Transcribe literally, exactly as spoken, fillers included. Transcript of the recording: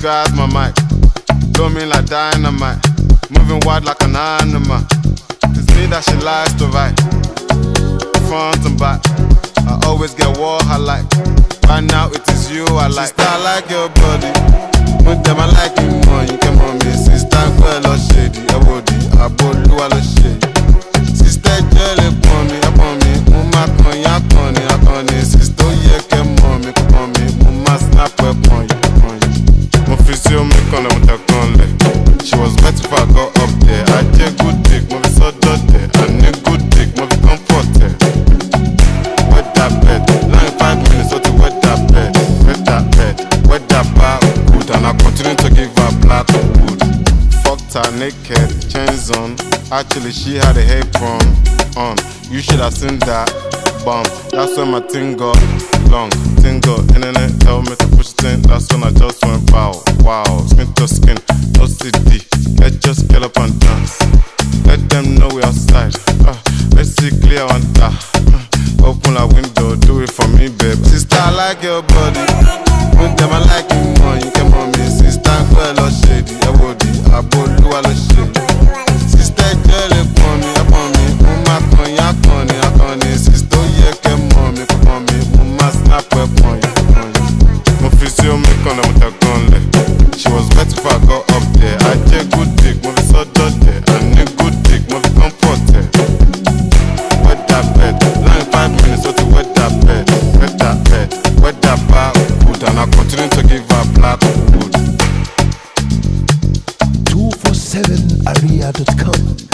grabs my mic, blow me like dynamite, moving wide like an animal. It's me that she likes to write, front and back. I always get what I like. Right now it is you I like. Sister, I like your body. With them I like you more. You come on me, sister, girl, or shady. I body, I body, I love shady. Sister, girl, upon me, upon me. Mama, con, ya, con, ya, con. Sister, yeah, come on me, come on me. Mama, snap upon you, upon you. My physio, me, con, I'm with a con, she was wet if I got up there. I did good dick, my so dirty. I need good dick, my comfort there. Wet that bed, nine five minutes, so to wet that bed. Wet that bed, wet that bar good. And I continue to give her black wood. Fucked her naked, chains on. Actually, she had a apron on. You should have seen that bum. That's when my thing got long. Thing got internet, tell me to push it in. That's when I just went wow, wow. Skin to skin, no C D. Let's just get up and dance. Let them know we outside. Uh, let's see clear on that. Uh, open a window, do it for me, babe. Sister, I like your body. With them, I like you more. You come on me, sister, girl, or shady. I body, I body, I love shady. Sister, girl, upon me, upon me. Mama, con, ya, con, ya, con. Sister, yeah, come on me, come on me. Mama, snap upon you, upon you. My physio, me, con, I'm with a gun, le. She was wet if I got up there. I take good dick, move so dirty. I need good dick, move comfort there. Wet that bed, nine five minutes, so to wet that bed. Wet that bed, wet that bar good. And I continue to give her black wood. two four seven area dot com